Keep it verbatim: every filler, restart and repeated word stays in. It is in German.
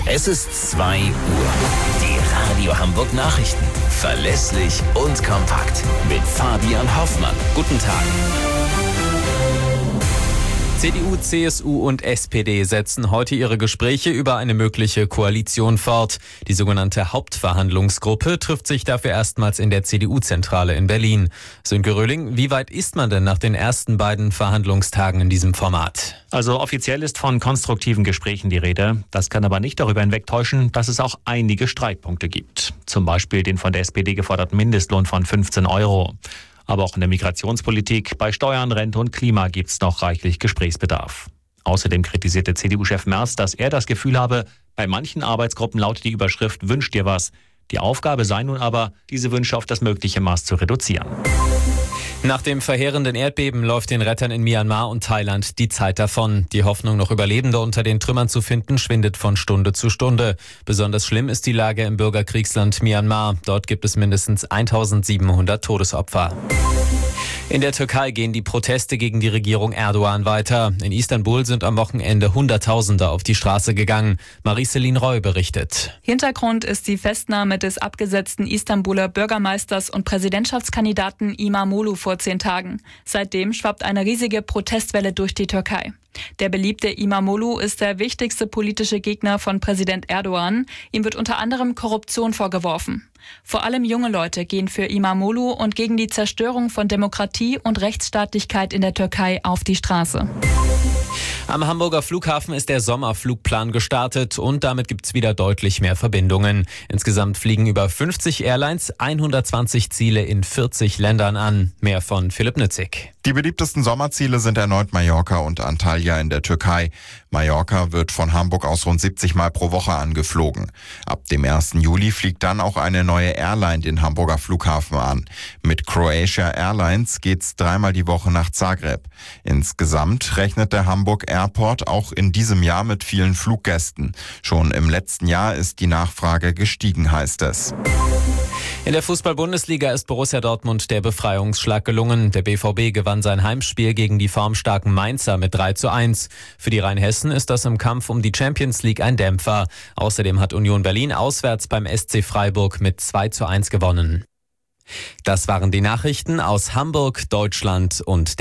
Es ist zwei Uhr. Die Radio Hamburg Nachrichten. Verlässlich und kompakt. Mit Fabian Hoffmann. Guten Tag. C D U, C S U und S P D setzen heute ihre Gespräche über eine mögliche Koalition fort. Die sogenannte Hauptverhandlungsgruppe trifft sich dafür erstmals in der C D U-Zentrale in Berlin. Sönke Röhling, wie weit ist man denn nach den ersten beiden Verhandlungstagen in diesem Format? Also offiziell ist von konstruktiven Gesprächen die Rede. Das kann aber nicht darüber hinwegtäuschen, dass es auch einige Streitpunkte gibt. Zum Beispiel den von der S P D geforderten Mindestlohn von fünfzehn Euro. Aber auch in der Migrationspolitik, bei Steuern, Rente und Klima gibt es noch reichlich Gesprächsbedarf. Außerdem kritisierte C D U-Chef Merz, dass er das Gefühl habe, bei manchen Arbeitsgruppen lautet die Überschrift "Wünsch dir was". Die Aufgabe sei nun aber, diese Wünsche auf das mögliche Maß zu reduzieren. Nach dem verheerenden Erdbeben läuft den Rettern in Myanmar und Thailand die Zeit davon. Die Hoffnung, noch Überlebende unter den Trümmern zu finden, schwindet von Stunde zu Stunde. Besonders schlimm ist die Lage im Bürgerkriegsland Myanmar. Dort gibt es mindestens eintausendsiebenhundert Todesopfer. In der Türkei gehen die Proteste gegen die Regierung Erdogan weiter. In Istanbul sind am Wochenende Hunderttausende auf die Straße gegangen. Marie-Céline Roy berichtet. Hintergrund ist die Festnahme des abgesetzten Istanbuler Bürgermeisters und Präsidentschaftskandidaten İmamoğlu vor zehn Tagen. Seitdem schwappt eine riesige Protestwelle durch die Türkei. Der beliebte İmamoğlu ist der wichtigste politische Gegner von Präsident Erdogan. Ihm wird unter anderem Korruption vorgeworfen. Vor allem junge Leute gehen für İmamoğlu und gegen die Zerstörung von Demokratie und Rechtsstaatlichkeit in der Türkei auf die Straße. Am Hamburger Flughafen ist der Sommerflugplan gestartet und damit gibt es wieder deutlich mehr Verbindungen. Insgesamt fliegen über fünfzig Airlines hundertzwanzig Ziele in vierzig Ländern an. Mehr von Philipp Nützig. Die beliebtesten Sommerziele sind erneut Mallorca und Antalya in der Türkei. Mallorca wird von Hamburg aus rund siebzig Mal pro Woche angeflogen. Ab dem ersten Juli fliegt dann auch eine neue Airline den Hamburger Flughafen an. Mit Croatia Airlines geht's dreimal die Woche nach Zagreb. Insgesamt rechnet der Hamburg Airport auch in diesem Jahr mit vielen Fluggästen. Schon im letzten Jahr ist die Nachfrage gestiegen, heißt es. In der Fußball-Bundesliga ist Borussia Dortmund der Befreiungsschlag gelungen. Der B V B gewann sein Heimspiel gegen die formstarken Mainzer mit drei zu eins. Für die Rheinhessen ist das im Kampf um die Champions League ein Dämpfer. Außerdem hat Union Berlin auswärts beim S C Freiburg mit zwei zu eins gewonnen. Das waren die Nachrichten aus Hamburg, Deutschland und der